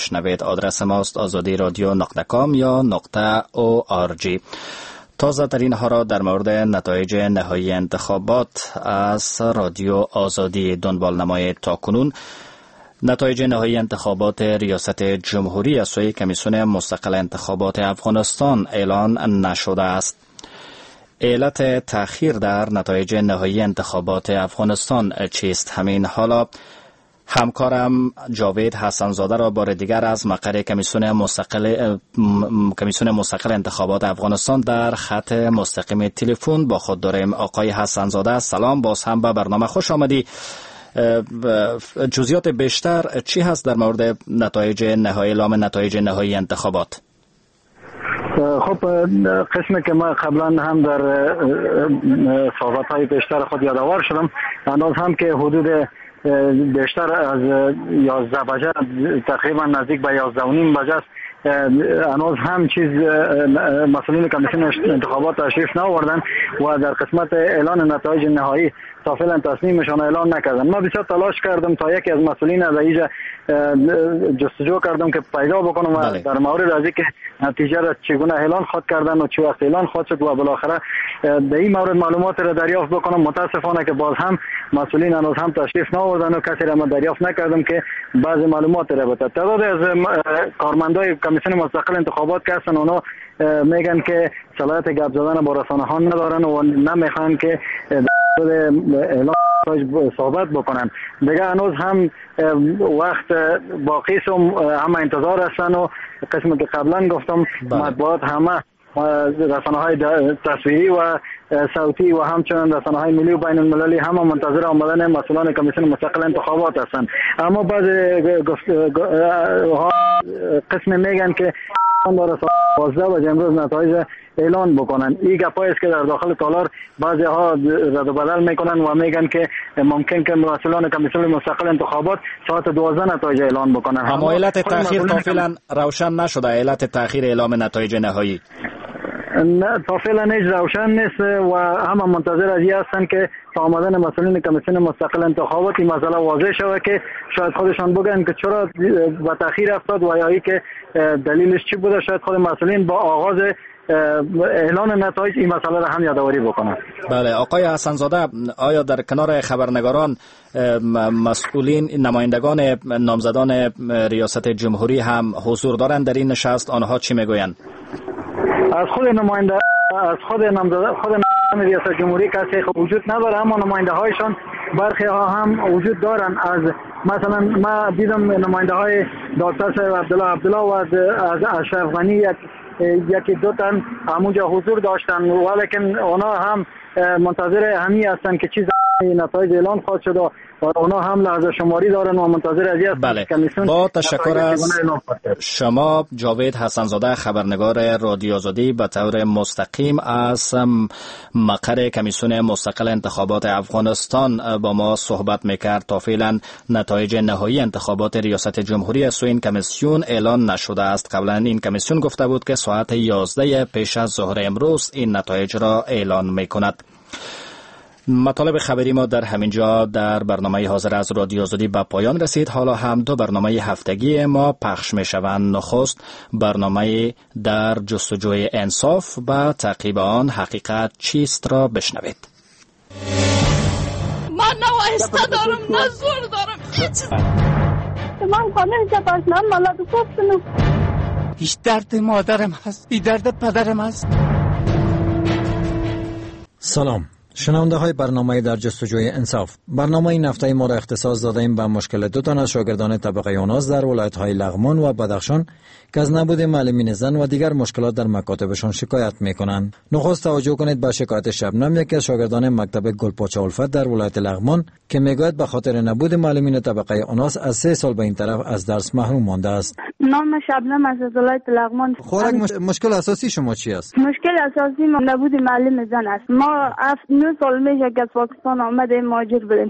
بشنوید. آدرس ماست azadi.radio.com یا .org. تازه ترین ها را در مورد نتایج نهایی انتخابات از رادیو آزادی دنبال نمایید. تا کنون نتایج نهایی انتخابات ریاست جمهوری از سوی کمیسیون مستقل انتخابات افغانستان اعلان نشده است. علت تأخیر در نتایج نهایی انتخابات افغانستان چیست؟ همین حالا همکارم جاوید حسنزاده را بار دیگر از مقر کمیسیون مستقل انتخابات افغانستان در خط مستقیم تلفن با خود داریم. آقای حسنزاده سلام، باز هم به برنامه خوش آمدی. جزئیات بیشتر چی هست در مورد اعلام نتایج نهایی انتخابات؟ خب قسمی که ما قبلا هم در صحبت‌های بیشتر خود یادآور شدم، انداز هم که حدود بیشتر از 11 بجه، تقریبا نزدیک به 11:30 بجه است، هنوز هم چیز مسئولین کمیسیون انتخابات تشریف نآوردن و در قسمت اعلان نتایج نهایی تا فعلا تصمیمشان اعلان نکردن. ما بسیار تلاش کردم تا یکی از مسئولین از اینجا جستجو کردم که پیدا بکنم و در مورد از اینکه نتیجه را چگونه اعلان خود کردن و چه وقت اعلان خود شد و بالاخره در این مورد معلومات را دریافت بکنم. متاسفانه که باز هم مسئولین هنوز هم تشریف نآوردن و کسی را ما دریافت نکردم که بعضی معلومات را بده. تعداد از کارمندای کمیسیون مستقل انتخابات که هستن اونا میگن که صلاحیت گپ زدن با رسانه‌ها ندارن و نمیخوان که اعلان صحبت بکنن. دیگه هنوز هم وقت باقی است، هم انتظار هستن و قسمی که قبلا گفتم مطبوعات همه رسانه‌های تصویری و صوتی و همچنین رسانه‌های ملی و بین المللی هم منتظر آمدن مسئولان کمیسیون مستقل انتخابات هستند. اما بعض قسم میگن که داره 12 بجه امروز نتایج اعلان بکنن. این گپایی است که در داخل تالار بعضی ها رد و بدل میکنن و میگن که ممکن که مسئولان کمیسیون مستقل انتخابات ساعت 12 نتایج اعلان بکنن. اما علت تأخیر تا فعلا روشن نشده. علت تأخیر اعلام نتایج نهایی نه، تا فعلا هیچ روشن نیست و همه منتظر از این هستن که تا آمدن مسئولین کمیسیون مستقل انتخابات این مسئله واضح شود که شاید خودشان بگن که چرا به تأخیر افتاد و یا که دلیلش چی بوده. شاید خود مسئولین با آغاز اعلان نتایج این مسئله را هم یادآوری بکنن. بله آقای حسنزاده، آیا در کنار خبرنگاران مسئولین نمایندگان نامزدان ریاست جمهوری هم حضور دارند در این نشست؟ آنها چی میگویند؟ از خود نماینده ریاست جمهوری کسی وجود نداره، اما نماینده هایشان برخی ها هم وجود دارن. از مثلا ما دیدم نماینده های دکتر صاحب عبدالله و از اشرف غنی یکی دو تن همونجا حضور داشتن، ولیکن اونا هم منتظر همی هستن که چیز نتایج اعلان خواهد شد و اونا هم لحظه شماری دارن و منتظر از بله. با تشکر از شما جاوید حسنزاده، خبرنگار رادیو آزادی به طور مستقیم از مقر کمیسیون مستقل انتخابات افغانستان با ما صحبت میکرد. تا فعلا نتایج نهایی انتخابات ریاست جمهوری از سوی این کمیسیون اعلان نشده است. قبلا این کمیسیون گفته بود که ساعت 11 پیش از ظهر امروز این نتایج را اعلان میکند. مطالب خبری ما در همینجا در برنامه حاضر از رادیو آزادی به پایان رسید. حالا هم دو برنامه هفتگی ما پخش می شوند. نخست برنامه در جستجوی انصاف و تعقیب آن حقیقت چیست را بشنوید. من نه وایسته دارم نه زور دارم هیچ. من خانه جباشنم مالات گفتنم. هیچ درد مادرم هست، هیچ درد پدرم هست. سلام شنونده های برنامه در جستجوی انصاف. برنامه این هفته ما را اختصاص دادیم به مشکل دو تن از شاگردان طبقه اوناس در ولایت های لغمان و بدخشان که از نبود معلمین زن و دیگر مشکلات در مکاتبشان شکایت میکنند. نخست توجه کنید به شکایت شبنم، یکی از شاگردان مکتب گلپاچه الفت در ولایت لغمان که میگوید به خاطر نبود معلمین طبقه اوناس از 3 سال به این طرف از درس محروم مانده است. نام شبنم از ولایت لغمان. خوراک مشکل اساسی شما چی است؟ مشکل اساسی ما نبود معلم زن است. ما 9 سال میشه که از پاکستان آمده مهاجر بودیم.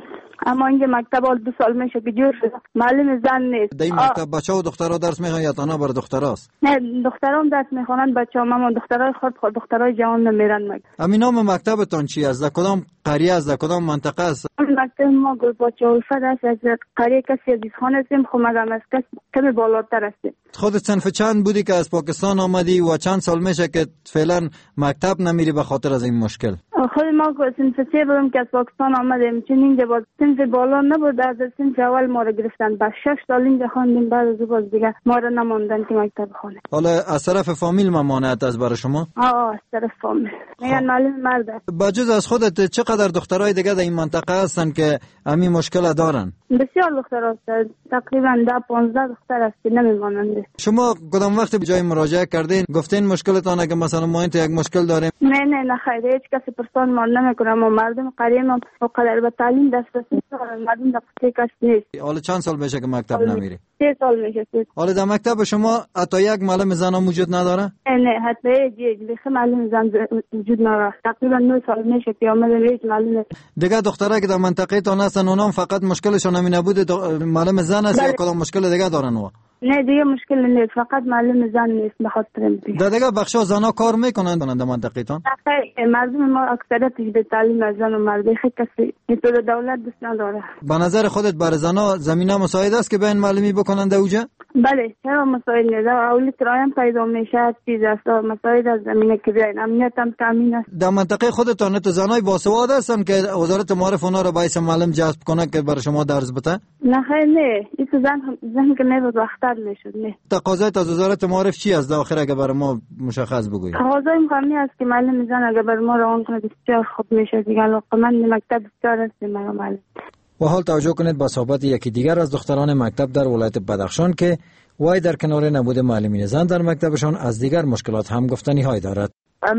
اما اینجا مکتب 2 سال میشه که جور شده، معلم زن نیست. در این مکتب بچه و دخترها درس میخوان یا تنها بر دختراست؟ نه، دخترام درس میخوانند، بچه هم، اما دخترای خود دخترای جوان نمیرن مکتب. همین نام مکتبتان چی است؟ در کدام قریه است؟ در کدام منطقه است؟ مکتب ما گلباچه الفت است، از قریه کسی عزیز خان هستیم، خب مگم از کمی بالاتر هستیم. خودت صنف چند بودی که از پاکستان آمدی و چند سال میشه که فعلا مکتب نمیری به خاطر از این مشکل؟ خود ما صنف 3 بودم که از پاکستان آمدیم، چون اینجا با صنف بالا نبود، از صنف اول ما رو گرفتن، با 6 سال اینجا خواندیم، بعد از باز دیگه ما رو نماندن که مکتب خونه. حالا از طرف فامیل ممانعت از برای شما؟ از طرف فامیل میگن معلم مرد است. بجز از خودت چقدر دخترای دیگه در این منطقه هستن که همین مشکل دارن؟ بسیار دختر هست، تقریبا 10-15 دختر است که نمیمانند. شما کدام وقت به جای مراجعه کردین گفتین مشکلتان اگه مثلا ما اینت یک مشکل داریم؟ نه خیر، هیچ کسی پرسان ما نمیکنه، ما مردم قریه ما وقدر به تعلیم دسترسی دارن، مردم دقیقه کس نیست. حالا چند سال میشه که مکتب نمیری؟ 3 سال میشه. حالا در مکتب شما حتی یک معلم زن موجود نداره؟ نه، حتی یک معلم زن وجود نداره. تقریبا 9 سال میشه که آمدن هیچ معلم. دیگه دخترها که در منطقه تان هستن اونام فقط مشکلشون همین نبوده معلم زن است یا کدام مشکل دیگه دارن و؟ نه دیگه مشکل نیست، فقط معلم زن نیست به خاطر در دیگه بخشا زنا کار میکنن در منطقه تان؟ مردم ما اکثریتش به تعلیم زن و مرد، خیلی کسی اینطور دولت دوست نداره. به نظر خودت برای زنا زمینه مساعد است که بین معلمی بکنن در اوجه؟ بله، چرا مساعد نیست؟ اولی کرایم پیدا میشه، چیز است، مساعد از زمینه که بیاین، امنیت هم تامین است. در منطقه خودتان تو زنای باسواد هستن که وزارت معارف اونا رو باعث معلم جذب کنه که برای شما درس بده؟ نه خیر، نه، این زن که نه وقتر میشد. نه. تقاضات از وزارت معارف چی است داخل اگه برای ما مشخص بگویید؟ تقاضای مهمی است که معلم زن اگه برای ما روان کنه بسیار خوب میشه دیگه. من مکتب بسیار است معلم. و حال توجه کنید به صحبت یکی دیگر از دختران مکتب در ولایت بدخشان که وای در کنار نبود معلمین زن در مکتبشان از دیگر مشکلات هم گفتنی های دارد.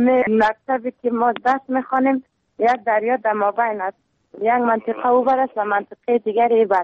مکتبی که ما درس میخوانیم یک دریا در مابین است، یک منطقه اوبر است و منطقه دیگر ایبر.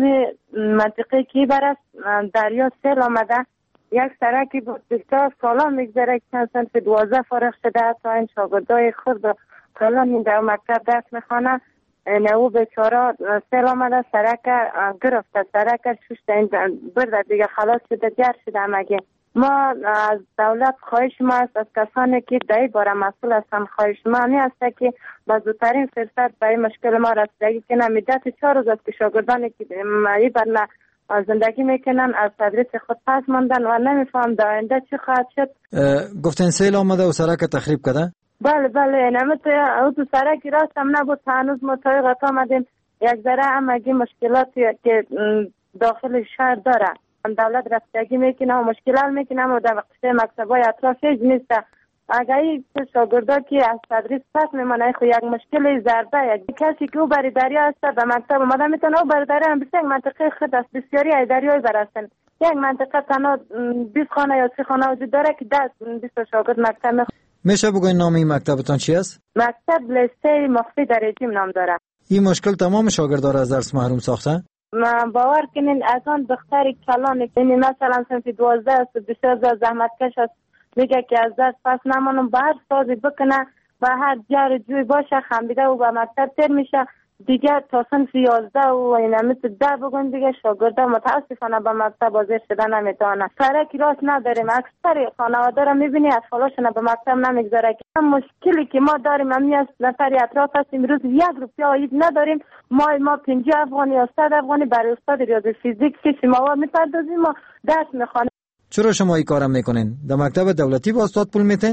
منطقه که ایبر است دریا سیل آمده، یک سرکی بود بسیار سالا میگذره که چند صنف 12 فارغ شده، تا این شاگردای خود کلان در مکتب درس میخوانه، او بیچاره سیل آمده، سرک گرفته، سرک شوشته برده دیگه، خلاص شده، جر شده همگی. ما از دولت خواهش ما است، از کسانی که در این باره مسئول هستن، خواهش ما همی است که با زودترین فرصت برای مشکل ما رسیدگی کنن. مدت 4 روز است که شاگردانی که این بر زندگی میکنن از تدریس خود پس ماندن و نمیفهم در آینده چی خواهد شد. گفتن سیل آمده و سرک تخریب کرده؟ بله، نمیتونه او تو سرکی راست هم نبود، هنوز ما تای غطا آمدیم، یک ذره هم اگه مشکلاتی که داخل شهر داره دولت رسیدگی میکنه و مشکل حل میکنه و در وقتی مکتبای اطراف هیچ نیست. اگر این شاگردا که از تدریس پس میمانه خو یک مشکل ضربه، یک کسی که او بر دریا است به مکتب اومده میتونه او بر دریا هم بسیار منطقه خود است، بسیاری از دریای برستن. یک منطقه تنها 20 خانه یا 30 خانه وجود داره که 10-20 شاگرد مکتب میشه بگوین نام این مکتبتان چی است؟ مکتب لیسه مخفی در رژیم نام داره. این مشکل تمام شاگردان را از درس محروم ساخته؟ باور کنین از آن دختر کلان که مثلا صنف 12 است بسیار زحمت کش است، میگه که از درس پس نمانم به هر سازی بکنه و هر جر جوی باشه خمیده و به مکتب تر میشه دیگه تا صنف 11 و اینا مثل 10 بگن دیگه شاگرده متاسفانه به مکتب حاضر شدن نمیتونه. سرکی راست نداریم، اکثر خانواده را میبینی اطفالاشون به مکتب نمیگذاره. که مشکلی که ما داریم همی از نفر اطراف هستیم، روز 1 روپیه عاید نداریم، ما 50 افغانی یا 100 افغانی برای استاد ریاضی فیزیک که ما میپردازیم و درس میخوانیم. چرا شما این کارم میکنین؟ در مکتب دولتی با استاد پول میتین؟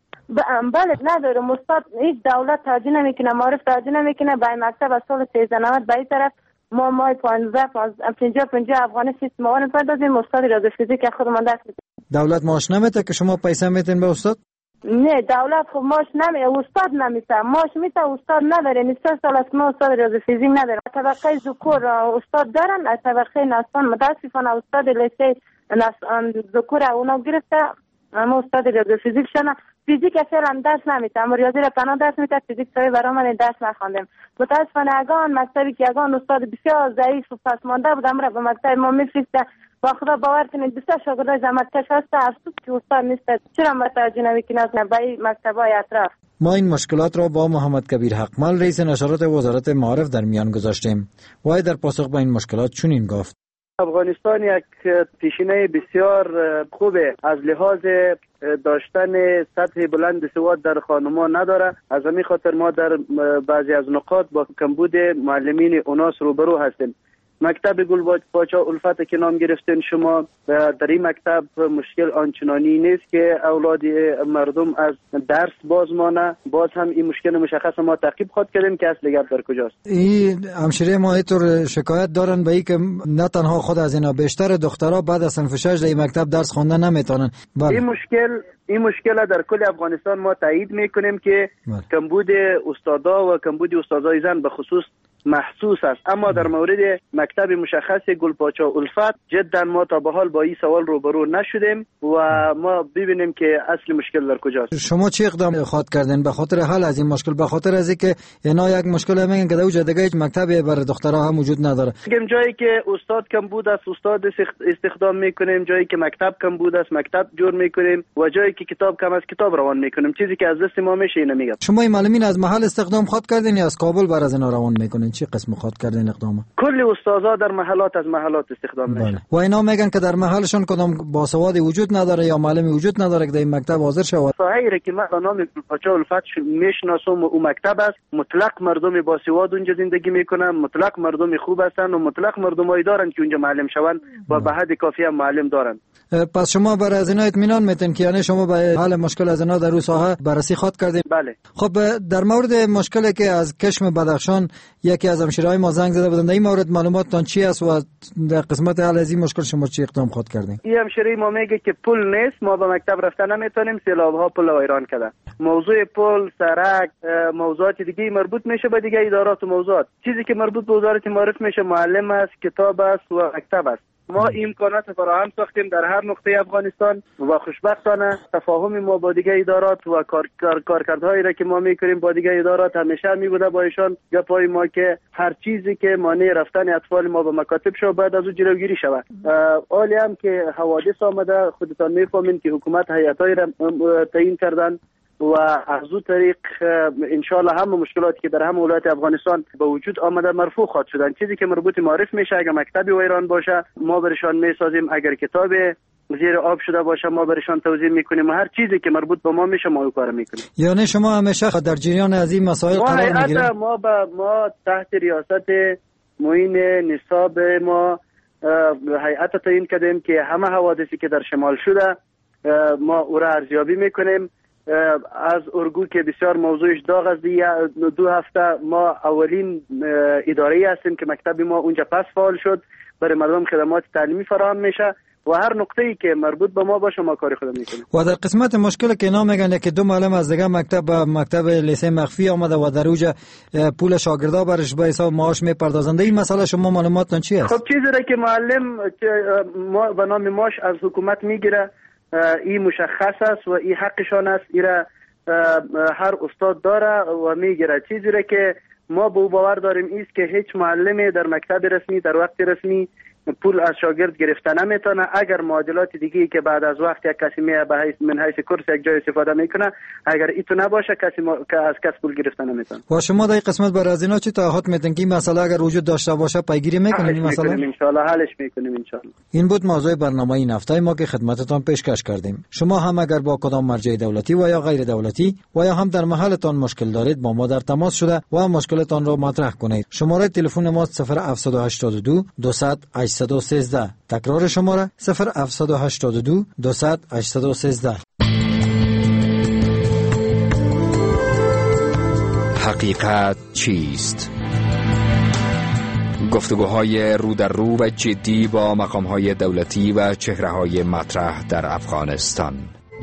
بله ندارم، استاد هیچ دولت توجه نمیکنه، معرف توجه نمیکنه. به مکتب از سال 1390 به این طرف ما 50 افغانی فیس ما میپردازیم، استاد ریاضی فیزیک خودمان درس میدیم. دولت معاش نمیده که شما پیسه میتین به استاد؟ نه دولت خب معاش نمیده، استاد نمیده، معاش میده، استاد نداره. 3 سال است ما استاد ریاضی فیزیک نداریم. طبقه ذکور استاد دارن، از طبقه نسوان متاسفانه استاد لیسه ذکور اونا گرفته، اما استاد ریاضی فیزیک شدن. فیزیک فعلا درس نمیده، اما ریاضی را تنها درس میده، فیزیک سوی برای من درس نخواندم. متاسفانه اگان مکتبی که اگان استاد بسیار ضعیف و پسمانده بود امر به مکتب ما میفرسته. با خدا باور کنید بسیار شاگردای زحمت کش هست، افسوس که استاد نیست. چرا متوجه نمیکنه به مکتبای اطراف؟ ما این مشکلات را با محمد کبیر حقمل رئیس نشرات وزارت معارف در میان گذاشتیم. وای در پاسخ به این مشکلات چنین گفت: افغانستان یک پیشینه بسیار خوبه از لحاظ داشتن سطح بلند سواد در خانمان نداره. از همین خاطر ما در بعضی از نقاط با کمبود معلمین اوناس روبرو هستیم. مکتب گلپاچا الفت که نام گرفتین شما، در این مکتب مشکل آنچنانی نیست که اولاد مردم از درس باز مانه. باز هم این مشکل مشخص ما تعقیب خواهد کردیم که اصل گپ در کجاست. این همشیره ما اینطور شکایت دارن به این که نه تنها خود از اینا، بیشتر دخترها بعد از صنف 6 در این مکتب درس خواندن نمیتونن. این مشکل در کل افغانستان ما تایید میکنیم که کمبود استادا و کمبود استادای زن به خصوص محسوس است. اما در مورد مکتب مشخص گلپاچا الفت جدا ما تا به حال با این سوال روبرو نشدیم و ما ببینیم که اصل مشکل در کجاست. شما چه اقدام خواهد کردین به خاطر حل از این مشکل؟ به خاطر از اینکه اینا یک مشکل میگن که در اونجا دیگه هیچ مکتبی برای دخترها هم وجود نداره. میگم جایی که استاد کمبود است استاد استخدام میکنیم، جایی که مکتب کمبود است مکتب جور میکنیم و جایی که کتاب کم است کتاب روان میکنیم. چیزی که از دست ما میشه اینو میگم. شما این معلمین از محل استخدام خواهد کردین یا از کابل بر از اینا روان میکنین؟ چی قسم خواهد کردین اقدام؟ کل استادا در محلات از محلات استخدام میشن. و اینا میگن که در محلشون کدام باسوادی وجود نداره یا معلمی وجود نداره که در این مکتب حاضر شود. صحیحه که ما نام گلپاچا الفت میشناسم و مکتب است. مطلق مردم باسواد اونجا زندگی میکنن، مطلق مردم خوب هستن و مطلق مردمایی دارن که اونجا معلم شون و به حد کافی هم معلم دارن. پس شما بر از اینا اطمینان میتین که یعنی شما به حل مشکل از اینا در اون ساحه بررسی خواهد کردین؟ بله. خب در مورد مشکلی که از کشم بدخشان یکی از همشیرهای ما زنگ زده بودن، در این مورد معلوماتتان چی است و در قسمت حل از این مشکل شما چی اقدام خواهد کردین؟ این همشیره ما میگه که پل نیست، ما به مکتب رفتن نمیتونیم، سیلاب‌ها پل ویران کرده. موضوع پل، سرک، موضوعات دیگه مربوط میشه به دیگه ادارات و موضوعات. چیزی که مربوط به وزارت معارف میشه معلم است، کتاب است و مکتب است. ما امکانات فراهم ساختیم در هر نقطه افغانستان و خوشبختانه تفاهم ما با دیگه ادارات و کارکردهایی را که ما میکنیم با دیگه ادارات همیشه میبوده با ایشان گپای ما که هر چیزی که مانع رفتن اطفال ما به مکاتب شود باید از او جلوگیری شود. حالی هم که حوادث آمده خودتان میفهمین که حکومت هیئت‌هایی را تعیین کردن و از اون طریق انشالله همه مشکلاتی که در همه ولایت افغانستان به وجود آمده مرفوع خواهد شدن. چیزی که مربوط معرف میشه اگر مکتبی ویران باشه ما برشان میسازیم، اگر کتاب زیر آب شده باشه ما برشان توضیح میکنیم و هر چیزی که مربوط به ما میشه ما اون کار میکنیم. یعنی شما همیشه در جریان از این مسائل قرار میگیرید؟ ما تحت ریاست معین نصاب ما هیئت تعیین کردیم که همه حوادثی که در شمال شده ما او را ارزیابی میکنیم. از ارگو که بسیار موضوعش داغ است، 2 هفته ما اولین اداره هستیم که مکتب ما اونجا پس فعال شد، برای مردم خدمات تعلیمی فراهم میشه و هر نقطه‌ای که مربوط به ما باشه ما کاری خود میکنیم. و در قسمت مشکل که اینا میگن که 2 معلم از دیگه مکتب لیسه مخفی آمده و در اوج پول شاگردا برش به حساب معاش میپردازند، این مسئله شما معلوماتتون چی است؟ خب چیزی را که معلم ما به نام معاش از حکومت میگیره این مشخص است و این حقشان است، ایرا هر استاد داره و میگیره. چیزی را که ما به باور داریم است که هیچ معلمی در مکتب رسمی در وقت رسمی پول از شاگرد گرفتن نمیتونه. اگر معادلات دیگه که بعد از وقت یک کسی میه به من حیث کورس یک جای استفاده میکنه، اگر ایتو نباشه کسی از کس پول گرفتن نمیتونه. و شما در قسمت بر از اینا چه تعهد میدین که این مسئله اگر وجود داشته باشه پیگیری میکنین؟ این مسئله ان شاء الله حلش میکنیم ان شاء الله. این بود موضوع برنامه این هفته ما که خدمتتان پیشکش کردیم. شما هم اگر با کدام مرجع دولتی و یا غیر دولتی و یا هم در محلتان مشکل دارید با ما در تماس شده و مشکلتان را مطرح کنید. شماره تلفن ما 0782 200 813. تکرار شماره 0782 200 813. حقیقت چیست؟ گفتگوهای رو در رو و جدی با مقامهای دولتی و چهره‌های مطرح در افغانستان.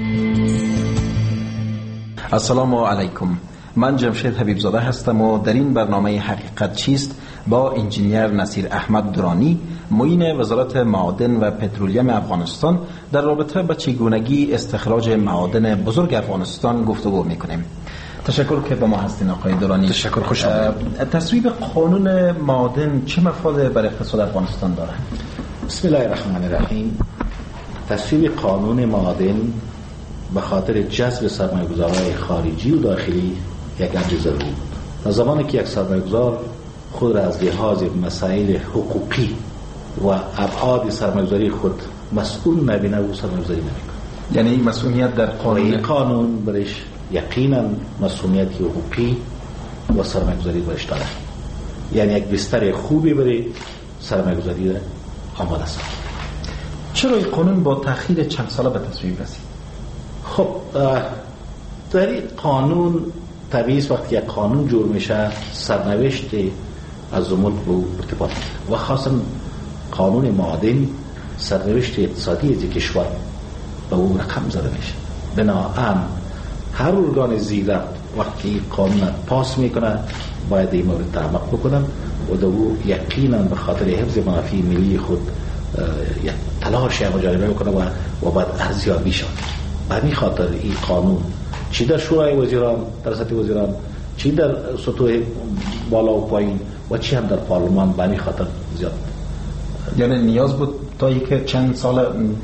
السلام علیکم، من جمشید حبیب زاده هستم و در این برنامه حقیقت چیست با انجینیر نصیر احمد درانی معین وزارت معادن و پترولیم افغانستان در رابطه با چگونگی استخراج معادن بزرگ افغانستان گفتگو میکنیم. تشکر که با ما هستین آقای درانی. تشکر، خوش آمدید. تصویب قانون معادن چه مفاد برای اقتصاد افغانستان داره؟ بسم الله الرحمن الرحیم. تصویب قانون معادن به خاطر جذب سرمایه‌گذارهای خارجی و داخلی یک امر ضروری بود. زمانی که یک سرمایه‌گذار خود را از لحاظ مسائل حقوقی و ابعاد سرمایه‌گذاری خود مسئول نبینه و سرمایه‌گذاری نمیکنه. یعنی این مسئولیت در قانون برش یقینا مسئولیت حقوقی و سرمایه‌گذاری برش داره. یعنی یک بستر خوبی برای سرمایه‌گذاری آماده است. چرا این قانون با تأخیر چند ساله به تصویب رسید؟ خب در این قانون طبیعی است وقتی یک قانون جور میشه سرنوشت از ملک به او ارتباط و خاصا قانون معادن سرنوشت اقتصادی از کشور به او رقم زده میشه. بنابراین هر ارگان زیرا وقتی قانون پاس میکنه باید این مورد تعمق بکنن و در او یقینا به خاطر حفظ منافع ملی خود یک تلاش مجربه بکنه و باید ارزیابی شد. به این خاطر این قانون چی در شورای وزیران در سطح وزیران چی در سطوح بالا و پایین و چی هم در پارلمان به این خاطر زیاد یعنی نیاز بود تا یک چند سال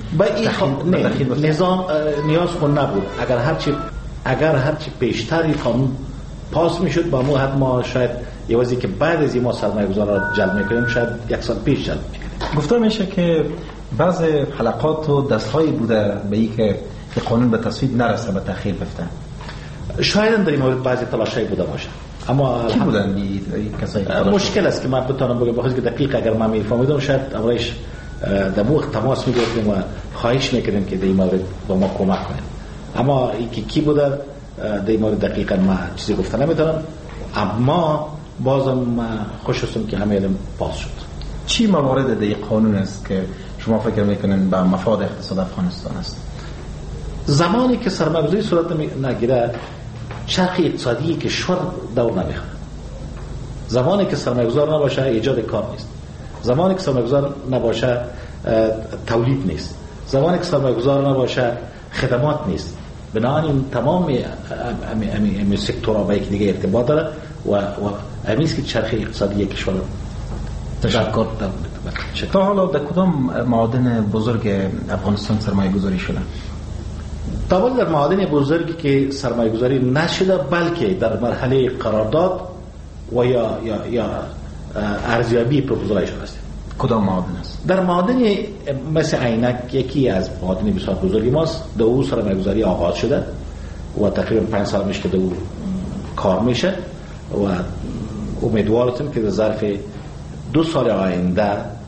نظام نیاز خود نبود. اگر هرچی بیشتر این قانون پاس میشد با مو ما شاید یه وضعی که بعد از این ما سرمایه‌گذارا را جلب میکنیم شاید یک سال پیش جلب میکنیم. گفته میشه که بعض حلقات و دستهایی بوده به این که قانون به تصویب نرسه به تأخیر بفته. شاید در این مورد بعضی تلاشایی بوده باشه اما کی بودن این کسایی؟ مشکل است که من بتونم بگم بخاطر که دقیق اگر من میفهمیدم شاید امرش در موقع تماس میگرفتیم و خواهش میکردیم که در این مورد با ما کمک کنیم. اما اینکه کی بوده در این مورد دقیقا من چیزی گفته نمیتونم. اما بازم خوش هستم که همه علم پاس شد. چی موارد در قانون است که شما فکر میکنین به مفاد اقتصاد افغانستان است؟ زمانی که سرمایه‌گذاری صورت نگیره چرخ اقتصادی کشور دور نمیخوره. زمانی که سرمایه‌گذار نباشه ایجاد کار نیست. زمانی که سرمایه‌گذار نباشه تولید نیست. زمانی که سرمایه‌گذار نباشه خدمات نیست. بنابراین تمام امی سکتورها با یک دیگه ارتباط داره و امیست که چرخ اقتصادی کشور تشکر. تا حالا در کدام معادن بزرگ افغانستان سرمایه گذاری شده؟ تا در معادن بزرگی که سرمایه گذاری نشده بلکه در مرحله قرارداد و یا ارزیابی پروپوزال شده است. کدام معادن است؟ در معادن مثل عینک یکی از معادن بسیار بزرگی ماست. در او سرمایه گذاری آغاز شده و تقریبا 5 سال میشه که در او کار میشه و امیدوار هستیم که در ظرف 2 سال آینده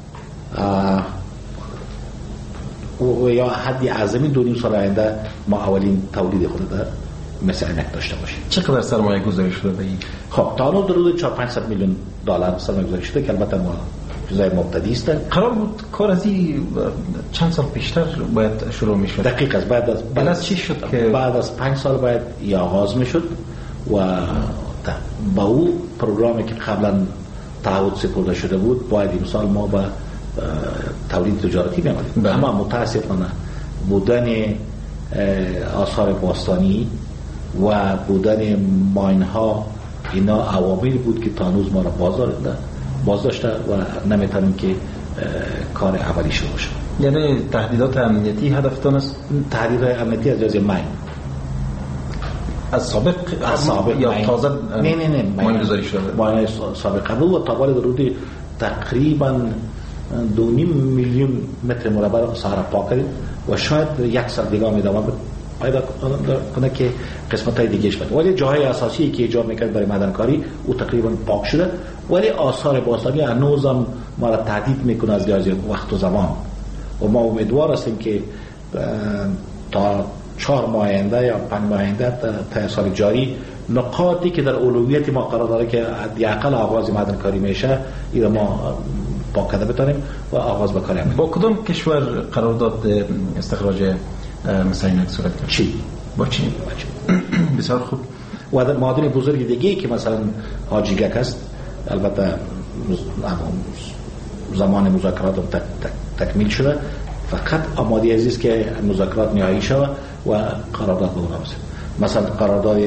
و یا حدی اعظمی 2.5 سال آینده ما اولین تولید خود در مثل عینک داشته باشیم. چقدر سرمایه گذاری شده به این؟ خب تا الان در حدود 400-500 میلیون دلار سرمایه گذاری شده که البته ما جزای مبتدی است. قرار بود کار از این چند سال پیشتر باید شروع میشد. دقیق است. بعد از چی شد که بعد از 5 سال باید آغاز میشد و با او پروگرامی که قبلا تعهد سپرده شده بود باید امسال ما با تولید تجارتی می‌آمدیم. اما متاسفانه بودن آثار باستانی و بودن ماین‌ها اینا عواملی بود که تا هنوز ما را بازداشته و نمیتونیم که کار عملی شروع بشه. یعنی تهدیدات امنیتی هدفتان است؟ تهدیدات امنیتی از جزء ماین از سابق یا تازه نه ماین گذاری شده. ماین سابق قبل و تا بالای حدود تقریبا 2.5 میلیون متر مربع صحرا پاک کردیم و شاید 1 سال دیگه ادامه پیدا کنه که قسمت‌های دیگه‌اش بده. ولی جاهای اساسی که ایجاد می‌کرد برای معدنکاری او تقریبا پاک شده ولی آثار باستانی هنوزم ما را تهدید میکنه از لحاظ وقت و زمان و ما امیدوار هستیم که تا 4 ماه آینده یا 5 ماه آینده تا سال جاری نقاطی که در اولویت ما قرار داره که حداقل آغاز معدنکاری میشه اینا ما پاک کرده بتونیم و آغاز به کار با کدام کشور قرارداد استخراج مثلا اینک صورت کرد؟ چین. با چین. بسیار خوب. و معادن بزرگ دیگه که مثلا حاجیگک است البته زمان مذاکرات تکمیل شده فقط آماده است که مذاکرات نهایی شود و قرارداد به اون رسید. مثلا قرارداد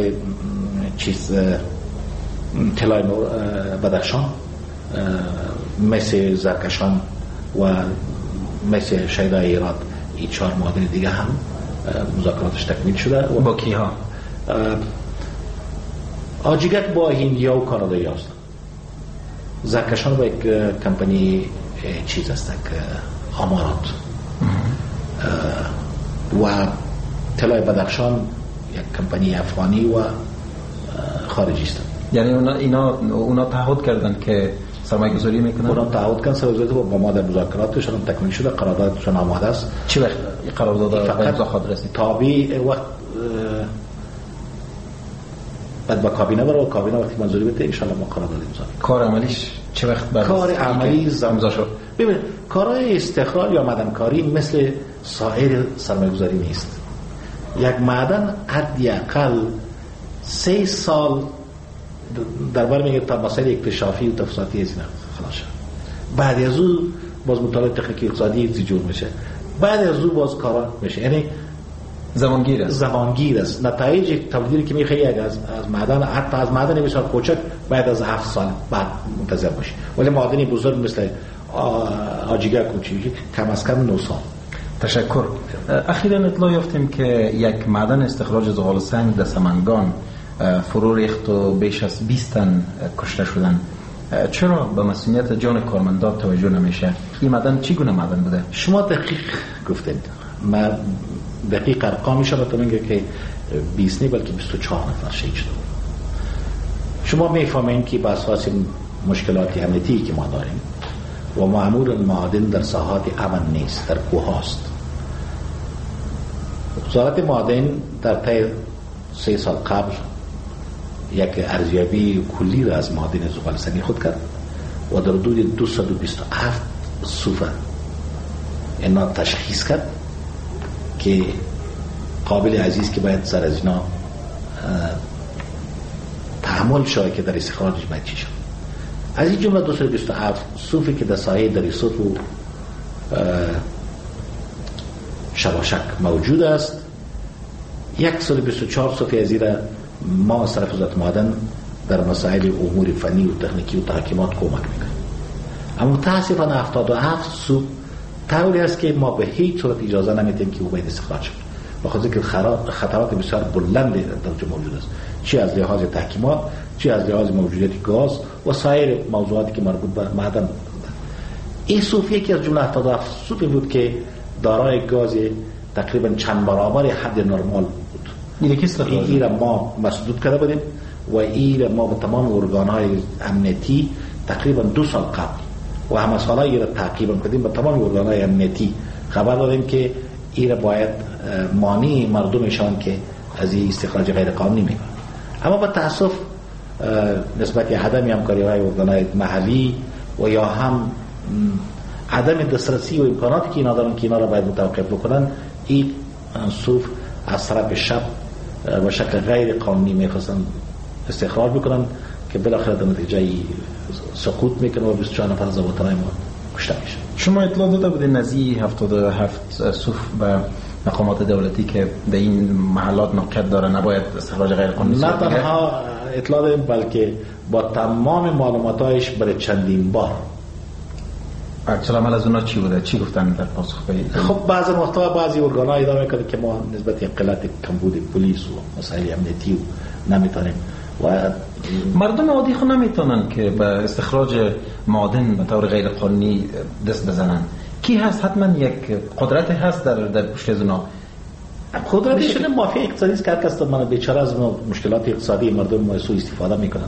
طلای بدخشان مثل زرکشان و مثل شیدای ایران این 4 معادن دیگه هم مذاکراتش تکمیل شده. با کی ها؟ آجیگک با هندیا و کانادایی هست. زرکشان با یک کمپانی چیز است که آمارات و طلای بدخشان یک کمپانی افغانی و خارجی است. یعنی اونا تعهد کردن که سرمایه گذاری میکنن؟ اونا تعهد کردن سرمایه گذاری با ما در مذاکراتشون تکمیل شده، قراردادشون آماده است. چه وقت این قرارداد به امضا خواهد رسید؟ تابع وقت بعد با کابینه برای کابینه وقتی منظوری بده ان شاء الله ما قرارداد امضا. کار عملیش چه وقت بعد؟ کار عملی امضا شد. ببین کارهای استخراج یا معدنکاری مثل سایر سرمایه گذاری نیست. یک معدن حداقل 3 سال در بر میگه تا مسائل اکتشافی و تفصیلاتی از اینا خلاص شد. بعد از اون باز مطالعه تکنیکی اقتصادی جور میشه. بعد از اون باز کارا میشه. یعنی زمانگیر است. نتایج تولیدی که میخوای از معدن، حتی از معدن بسیار کوچک بعد از 7 سال بعد منتظر باشی. ولی معدنی بزرگ مثل آجیگک و چیزی کم از کم 9 سال. تشکر. اخیراً اطلاع یافتیم که یک معدن استخراج زغال سنگ در سمنگان فرو ریخت و بیش از 20 تن کشته شدن. چرا به مسئولیت جان کارمندان توجه نمیشه؟ این معدن چی گونه معدن بوده؟ شما دقیق گفتید. من دقیق ارقامش رو بهتون میگم که 20 نه بلکه 24 نفر شهید شده. شما میفهمین که با اساس مشکلات امنیتی که ما داریم و معمول معادن در ساحات امن نیست، در کوه هست. وزارت معادن در طی 3 سال قبل یک ارزیابی کلی را از معادن زغال سنگی خود کرد و در حدود 227 صوفه اینا تشخیص کرد که قابل عزیز که باید سر از اینا تحمل شده که در استخراجش باید چی شد. از این جمله 227 صوفی که در ساحه دریسوت و شباشک موجود است، 124 صوفی از این را ما از طرف وزارت معادن در مسائل امور فنی و تکنیکی و تحکیمات کمک میکنیم. اما متاسفانه 77 صوف طوری است که ما به هیچ صورت اجازه نمیدیم که او باید استخراج شد، بخاطر که خطرات بسیار بلند در موجود است، چه از لحاظ تحکیمات، چه از لحاظ موجودیت گاز و سایر موضوعاتی که مربوط به معدن بود. این صوف یکی از جمله 77 صوفی بود که دارای گاز تقریبا چند برابر حد نرمال بود. این را ما مسدود کرده بودیم و این را ما به تمام ارگان‌های امنیتی تقریبا 2 سال قبل و همه سالایی را تعقیب کردیم، به تمام ارگان‌های امنیتی خبر دادیم که این را باید مانع مردمشان که از این استخراج غیر قانونی میکنن. اما با تاسف نسبت عدم همکاری‌های ارگان‌های محلی و یا هم عدم دسترسی و امکاناتی که اینا دارن که اینا را باید متوقف بکنن، این صوف از طرف شب و شکل غیر قانونی میخواستن استخراج بکنن که بالاخره در نتیجه سقوط میکنه و 24 نفر از ضابطه‌های ما کشته میشه. شما اطلاع داده بودین نزدیک 77 صوف به مقامات دولتی که در این محلات موقعیت داره نباید استخراج غیر قانونی؟ نه تنها اطلاع دادیم بلکه با تمام معلوماتایش برای چندین بار. عکس العمل از اونا چی بوده؟ چی گفتن در پاسخ به؟ خب بعضی وقتا بعضی ارگان‌ها ادعا میکنن که ما نسبت قلت کمبود پلیس و مسائل امنیتی نمیتونیم و مردم عادی خود نمیتونن که به استخراج معادن به طور غیر قانونی دست بزنن. کی هست؟ حتما یک قدرت هست در پشت از اونا. قدرتی شده مافیا اقتصادی است که هر کس من بیچاره از مشکلات اقتصادی مردم سوء استفاده میکنن.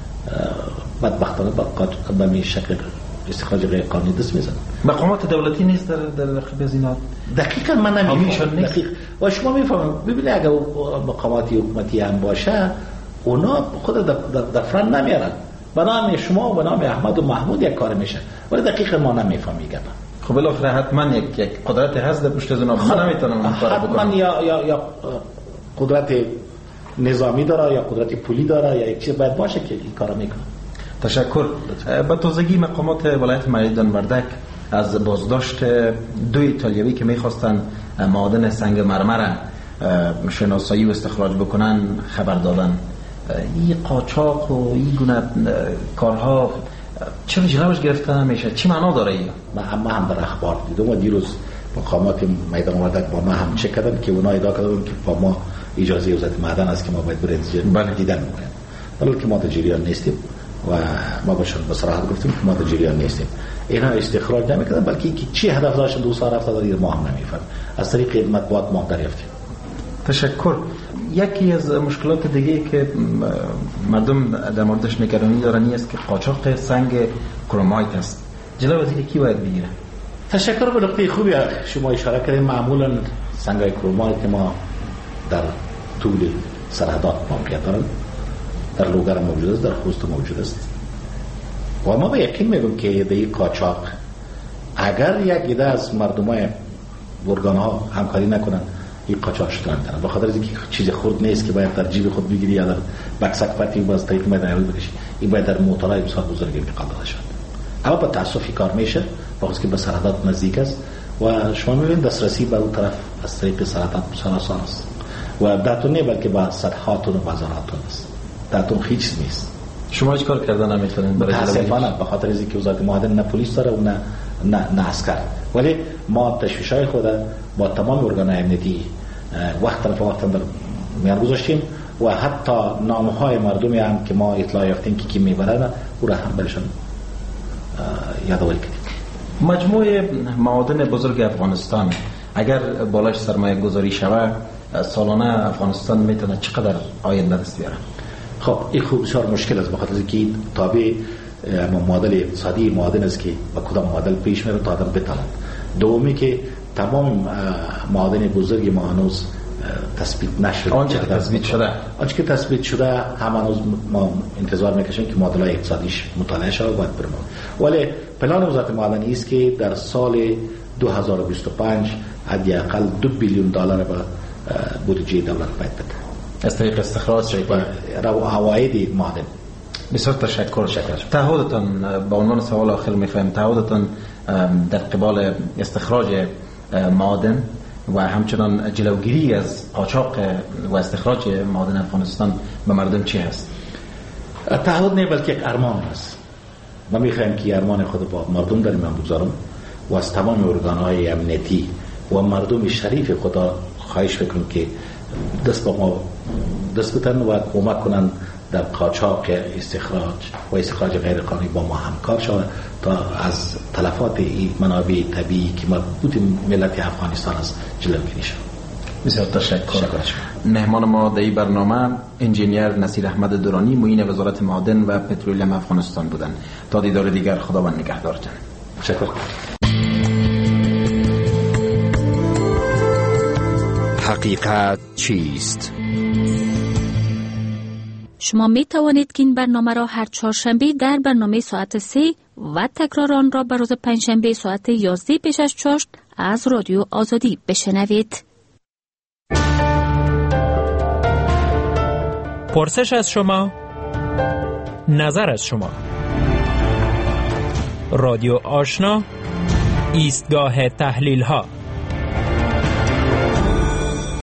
بدبختانه به این شکل استخراج غیر قانونی دست میزنن. مقامات دولتی نیست در رقیب از اینا؟ دقیقاً من نمیفهمم. و شما میفهمید ببینید اگر مقامات حکومتی هم باشه اونا خود در فرند نمیارن، به نام شما و به نام احمد و محمود یک کار میشه، ولی دقیقاً ما نمیفهمیم. خب بالاخره حتما یک قدرت هست در پشت از اونا. من نمیتونم اون کارو بکنم. حتما یا قدرت نظامی داره یا قدرت پولی داره یا یک چیز باید باشه که این کارو میکنه. تشکر. با تازگی مقامات ولایت مریدان وردک از بازداشت 2 ایتالیایی که میخواستن معادن سنگ مرمر شناسایی و استخراج بکنن خبر دادن. این قاچاق و این گونه کارها چرا جلوش گرفته نمیشه؟ چی معنا داره این؟ من هم در اخبار دیدم و دیروز مقامات میدان وردک با ما هم چک کردن که اونا ادعا کردن که با ما اجازه وزارت معدن است که ما باید برای دیدن میکنیم، ولی که ما در جریان نیستیم و ما باشون به صراحت گفتیم که ما در جریان نیستیم. اینا استخراج نمیکردن، بلکه چی هدف داشتن 2 سال رفته دارید ما هم نمیفهم. از طریق مطبوعات ما دریافتیم. تشکر. یکی از مشکلات دیگه که مردم در موردش نگرانی دارن است که قاچاق سنگ کرومایت است. جناب وزیر کی باید بگیره؟ تشکر. به نقطه خوبی شما اشاره کردید. معمولا سنگ کرومایت که ما در طول سرحدات موقعیت دارن، در لوگر موجود است، در خوست موجود است و ما به یقین میگم که ایده قاچاق اگر یک ایده از مردمای ارگان‌ها همکاری نکنن این قاچاق شدن به خاطر اینکه چیز خرد نیست که باید در جیب خود بگیری یا در بکسک پتی باز طریق میدانی بکشی. این باید در موتورهای بسیار بزرگی انتقال داده شود. اما با تاسف کار میشه بخاطر که به سرحدات نزدیک است و شما میبینید دسترسی به اون طرف از طریق سرحدات بسیار آسان است و داتون نه بلکه با صدهاتون و بازاراتون است. داتون هیچ نیست. شما هیچ کار کردن نمیتونید برای متاسفانه به خاطر اینکه وزارت معدن نه پلیس داره و نه عسکر، ولی ما تشویش‌های خود با تمام ارگان‌های امنیتی وقت در میان گذاشتیم و حتی نام‌های مردمی هم که ما اطلاع یافتیم که کی میبرن او را هم برشان یادآوری کردیم. مجموعه معادن بزرگ افغانستان اگر بالاش سرمایه گذاری شود سالانه افغانستان میتونه چقدر آینده دست بیاره؟ خب این خوب بسیار مشکل است بخاطر اینکه تابع معادل اقتصادی معادن است که با کدام معادل پیش میره تا آدم بتواند. دومی که تمام معادن بزرگ ما هنوز تثبیت نشده. آنچه که تثبیت شده هم هنوز ما انتظار میکشیم که معادلات اقتصادیش مطالعه شود و باید بریم. ولی پلان وزارت معدن است که در سال 2025 حداقل $2 بیلیون به بودجه دولت باید بده از طریق استخراج عواید معدن. بسیار تشکر. تعهدتان به عنوان سوال آخر میفهم، تعهدتان در قبال استخراج معادن و همچنان جلوگیری از قاچاق و استخراج معادن افغانستان به مردم چی هست؟ تعهد نه بلکه یک ارمان است. ما میخوایم که ارمان خود با مردم در میان بگذارم و از تمام ارگان‌های امنیتی و مردم شریف خدا خواهش میکنم که دست با ما دست بتن و کمک کنن در قاچاق استخراج غیر قانونی با ما همکار شود تا از تلفات این منابع طبیعی که مربوط ملت افغانستان است جلوگیری شود. بسیار تشکر. مهمان ما در این برنامه انجینیر نصیر احمد درانی معین وزارت معادن و پترولیم افغانستان بودند. تا دیدار دیگر خداوند نگهدارتان. تشکر. حقیقت چیست؟ شما می توانید که این برنامه را هر چهارشنبه در برنامه ساعت 3 و تکرار آن را به روز پنجشنبه ساعت 11 پیش از چاشت از رادیو آزادی بشنوید. پرسش از شما، نظر از شما. رادیو آشنا، ایستگاه تحلیل ها.